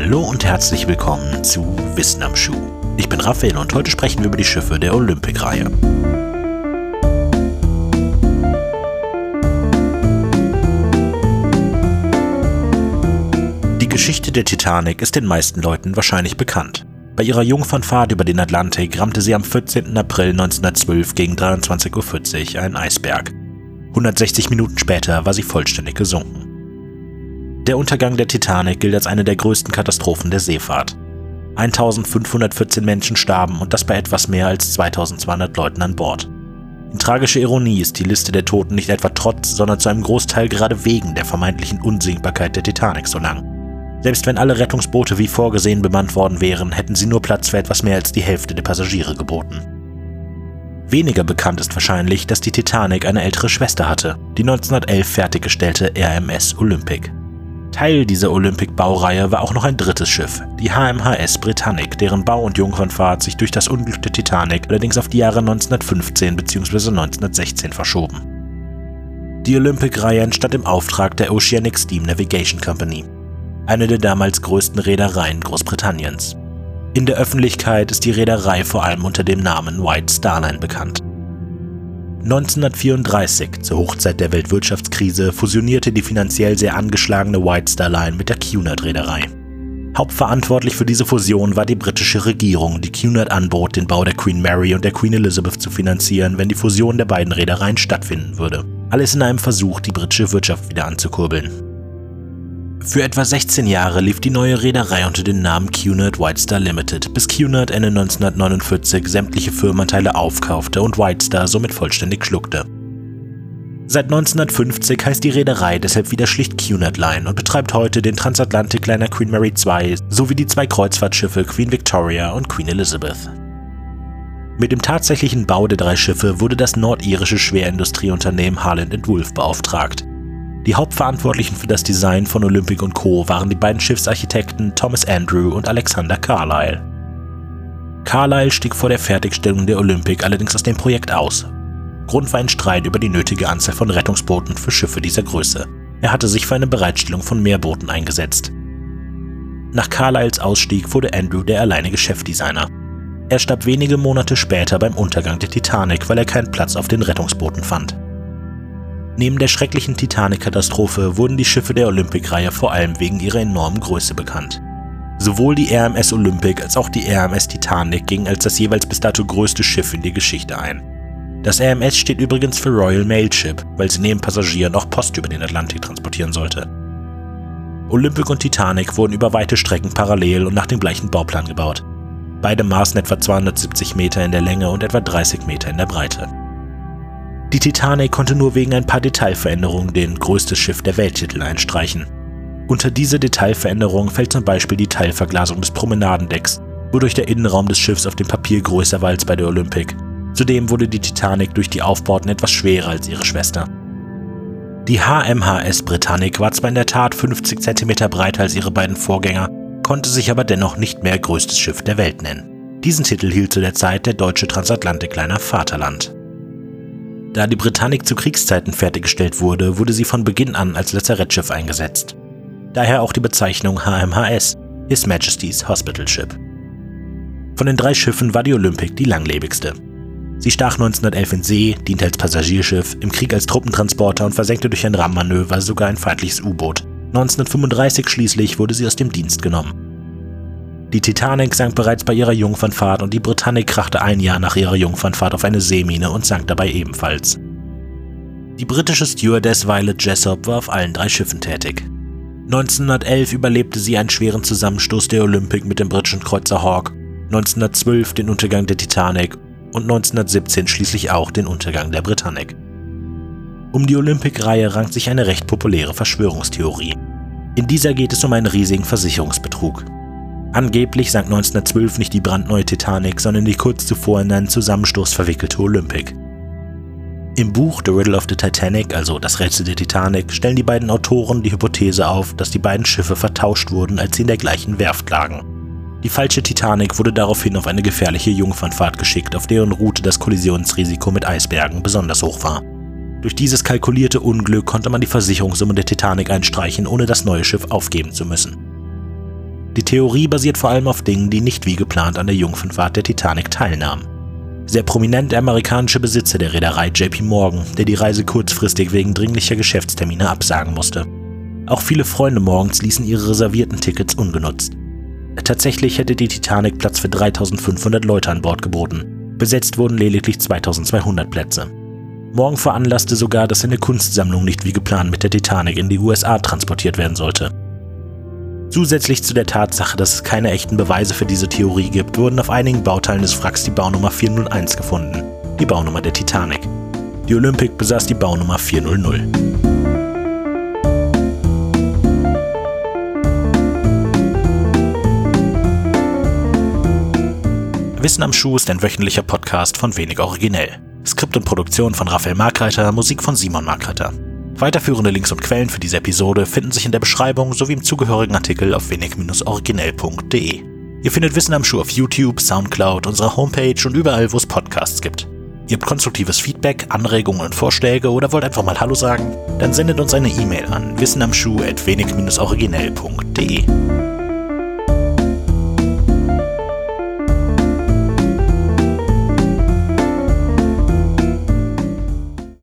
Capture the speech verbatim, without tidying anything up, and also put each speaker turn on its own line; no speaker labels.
Hallo und herzlich willkommen zu Wissen am Schuh. Ich bin Raphael und heute sprechen wir über die Schiffe der Olympic-Reihe. Die Geschichte der Titanic ist den meisten Leuten wahrscheinlich bekannt. Bei ihrer Jungfernfahrt über den Atlantik rammte sie am vierzehnten April neunzehnhundertzwölf gegen dreiundzwanzig Uhr vierzig einen Eisberg. hundertsechzig Minuten später war sie vollständig gesunken. Der Untergang der Titanic gilt als eine der größten Katastrophen der Seefahrt. eintausendfünfhundertvierzehn Menschen starben und das bei etwas mehr als zweitausendzweihundert Leuten an Bord. In tragischer Ironie ist die Liste der Toten nicht etwa trotz, sondern zu einem Großteil gerade wegen der vermeintlichen Unsinkbarkeit der Titanic so lang. Selbst wenn alle Rettungsboote wie vorgesehen bemannt worden wären, hätten sie nur Platz für etwas mehr als die Hälfte der Passagiere geboten. Weniger bekannt ist wahrscheinlich, dass die Titanic eine ältere Schwester hatte, die neunzehnhundertelf fertiggestellte R M S Olympic. Teil dieser Olympic-Baureihe war auch noch ein drittes Schiff, die H M H S Britannic, deren Bau- und Jungfernfahrt sich durch das Unglück der Titanic allerdings auf die Jahre neunzehnhundertfünfzehn bzw. neunzehnhundertsechzehn verschoben. Die Olympic-Reihe entstand im Auftrag der Oceanic Steam Navigation Company, eine der damals größten Reedereien Großbritanniens. In der Öffentlichkeit ist die Reederei vor allem unter dem Namen White Star Line bekannt. neunzehnhundertvierunddreißig, zur Hochzeit der Weltwirtschaftskrise, fusionierte die finanziell sehr angeschlagene White Star Line mit der Cunard-Reederei. Hauptverantwortlich für diese Fusion war die britische Regierung, die Cunard anbot, den Bau der Queen Mary und der Queen Elizabeth zu finanzieren, wenn die Fusion der beiden Reedereien stattfinden würde. Alles in einem Versuch, die britische Wirtschaft wieder anzukurbeln. Für etwa sechzehn Jahre lief die neue Reederei unter dem Namen Cunard White Star Limited, bis Cunard Ende neunzehnhundertneunundvierzig sämtliche Firmenanteile aufkaufte und White Star somit vollständig schluckte. Seit neunzehnhundertfünfzig heißt die Reederei deshalb wieder schlicht Cunard Line und betreibt heute den Transatlantic-Liner Queen Mary zwei sowie die zwei Kreuzfahrtschiffe Queen Victoria und Queen Elizabeth. Mit dem tatsächlichen Bau der drei Schiffe wurde das nordirische Schwerindustrieunternehmen Harland and Wolff beauftragt. Die Hauptverantwortlichen für das Design von Olympic und Co. waren die beiden Schiffsarchitekten Thomas Andrew und Alexander Carlyle. Carlyle stieg vor der Fertigstellung der Olympic allerdings aus dem Projekt aus. Grund war ein Streit über die nötige Anzahl von Rettungsbooten für Schiffe dieser Größe. Er hatte sich für eine Bereitstellung von mehr Booten eingesetzt. Nach Carlyles Ausstieg wurde Andrew der alleinige Chefdesigner. Er starb wenige Monate später beim Untergang der Titanic, weil er keinen Platz auf den Rettungsbooten fand. Neben der schrecklichen Titanic-Katastrophe wurden die Schiffe der Olympic-Reihe vor allem wegen ihrer enormen Größe bekannt. Sowohl die R M S Olympic als auch die R M S Titanic gingen als das jeweils bis dato größte Schiff in die Geschichte ein. Das R M S steht übrigens für Royal Mail Ship, weil sie neben Passagieren auch Post über den Atlantik transportieren sollte. Olympic und Titanic wurden über weite Strecken parallel und nach dem gleichen Bauplan gebaut. Beide maßen etwa zweihundertsiebzig Meter in der Länge und etwa dreißig Meter in der Breite. Die Titanic konnte nur wegen ein paar Detailveränderungen den größtes Schiff der Welttitel einstreichen. Unter diese Detailveränderung fällt zum Beispiel die Teilverglasung des Promenadendecks, wodurch der Innenraum des Schiffs auf dem Papier größer war als bei der Olympic. Zudem wurde die Titanic durch die Aufbauten etwas schwerer als ihre Schwester. Die H M H S Britannic war zwar in der Tat fünfzig Zentimeter breiter als ihre beiden Vorgänger, konnte sich aber dennoch nicht mehr größtes Schiff der Welt nennen. Diesen Titel hielt zu der Zeit der deutsche Transatlantic-Liner Vaterland. Da die Britannic zu Kriegszeiten fertiggestellt wurde, wurde sie von Beginn an als Lazarettschiff eingesetzt. Daher auch die Bezeichnung H M H S, His Majesty's Hospital Ship. Von den drei Schiffen war die Olympic die langlebigste. Sie stach neunzehnhundertelf in See, diente als Passagierschiff, im Krieg als Truppentransporter und versenkte durch ein Rammmanöver sogar ein feindliches U-Boot. neunzehnhundertfünfunddreißig schließlich wurde sie aus dem Dienst genommen. Die Titanic sank bereits bei ihrer Jungfernfahrt und die Britannic krachte ein Jahr nach ihrer Jungfernfahrt auf eine Seemine und sank dabei ebenfalls. Die britische Stewardess Violet Jessop war auf allen drei Schiffen tätig. neunzehnhundertelf überlebte sie einen schweren Zusammenstoß der Olympic mit dem britischen Kreuzer Hawke, neunzehnhundertzwölf den Untergang der Titanic und neunzehnhundertsiebzehn schließlich auch den Untergang der Britannic. Um die Olympic-Reihe rankt sich eine recht populäre Verschwörungstheorie. In dieser geht es um einen riesigen Versicherungsbetrug. Angeblich sank neunzehnhundertzwölf nicht die brandneue Titanic, sondern die kurz zuvor in einen Zusammenstoß verwickelte Olympic. Im Buch The Riddle of the Titanic, also das Rätsel der Titanic, stellen die beiden Autoren die Hypothese auf, dass die beiden Schiffe vertauscht wurden, als sie in der gleichen Werft lagen. Die falsche Titanic wurde daraufhin auf eine gefährliche Jungfernfahrt geschickt, auf deren Route das Kollisionsrisiko mit Eisbergen besonders hoch war. Durch dieses kalkulierte Unglück konnte man die Versicherungssumme der Titanic einstreichen, ohne das neue Schiff aufgeben zu müssen. Die Theorie basiert vor allem auf Dingen, die nicht wie geplant an der Jungfernfahrt der Titanic teilnahmen. Der prominente amerikanische Besitzer der Reederei J P Morgan, der die Reise kurzfristig wegen dringlicher Geschäftstermine absagen musste. Auch viele Freunde Morgans ließen ihre reservierten Tickets ungenutzt. Tatsächlich hätte die Titanic Platz für dreitausendfünfhundert Leute an Bord geboten. Besetzt wurden lediglich zweitausendzweihundert Plätze. Morgan veranlasste sogar, dass eine Kunstsammlung nicht wie geplant mit der Titanic in die U S A transportiert werden sollte. Zusätzlich zu der Tatsache, dass es keine echten Beweise für diese Theorie gibt, wurden auf einigen Bauteilen des Wracks die Baunummer vierhunderteins gefunden, die Baunummer der Titanic. Die Olympic besaß die Baunummer vierhundert. Wissen am Schuh ist ein wöchentlicher Podcast von Wenig Originell. Skript und Produktion von Raphael Markreiter, Musik von Simon Markreiter. Weiterführende Links und Quellen für diese Episode finden sich in der Beschreibung sowie im zugehörigen Artikel auf wenig originell punkt de. Ihr findet Wissen am Schuh auf YouTube, Soundcloud, unserer Homepage und überall, wo es Podcasts gibt. Ihr habt konstruktives Feedback, Anregungen und Vorschläge oder wollt einfach mal Hallo sagen? Dann sendet uns eine E-Mail an wissenamschuh at wenig originell punkt de.